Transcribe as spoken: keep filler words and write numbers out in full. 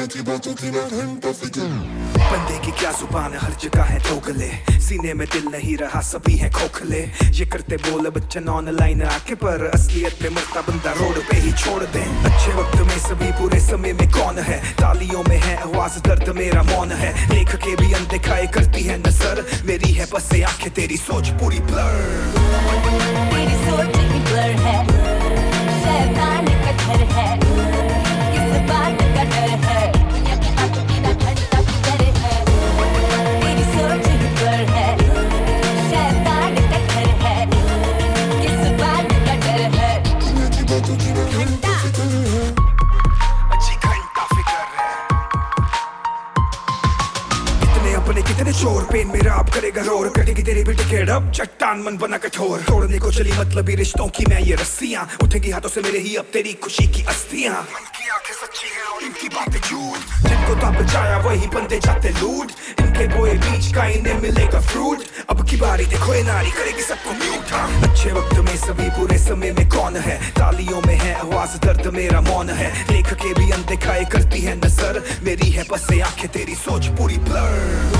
की बातों की ना घंटा फिक्र। बंदे की क्या जुबान है, हर जगह है दोगले, सीने में दिल नहीं रहा सभी है खोखले। ये करते बोले बच्चन ऑनलाइन आके, पर असलियत में मरता बंदा रोड पे ही छोड़ दे। अच्छे वक्त में सभी, बुरे समय में कौन है, तालियों में है आवाज, दर्द मेरा मौन है। लेख के भी अनदिखाए करती है नजर, मेरी है बस ये आंखें, तेरी सोच पूरी ब्लर। तेरी सोच ही ब्लर है, शैतान का घर है, किस बात का डर है, दुनिया की बातों की ना घंटा फिक्र है। तेरी सोच ही ब्लर है, शैतान का घर है, किस बात का डर है, दुनिया की बातों की ना घंटा फिक्र है। अच्छी घंटा फिक्र है। कितने अपने कितने चोर, पेन मेरा आप करेगा रोर, कटेगी तेरी भी टिकट अब, चट्टान मन बना कठोर। तोड़ने को चली मतलबी रिश्तों की मैं ये रस्सियां, उठेगी हाथों से मेरे ही अब तेरी खुशी की अस्थियां। मन की आंखें सच्ची हैं और इनकी बातें झूठ, जिनको तो बचाया वही बंदे जाते लूट, इनके बोए बीच का इन्हें मिलेगा फ्रूट। अब की बारी देखो ये नारी करेगी सबको म्यूट। अच्छे वक्त में सभी, बुरे समय में कौन है, तालियों में है आवाज, दर्द मेरा मौन है। लेख के भी अनदिखाए करती है नजर, मेरी है बस ये आंखें, तेरी सोच पूरी ब्लर।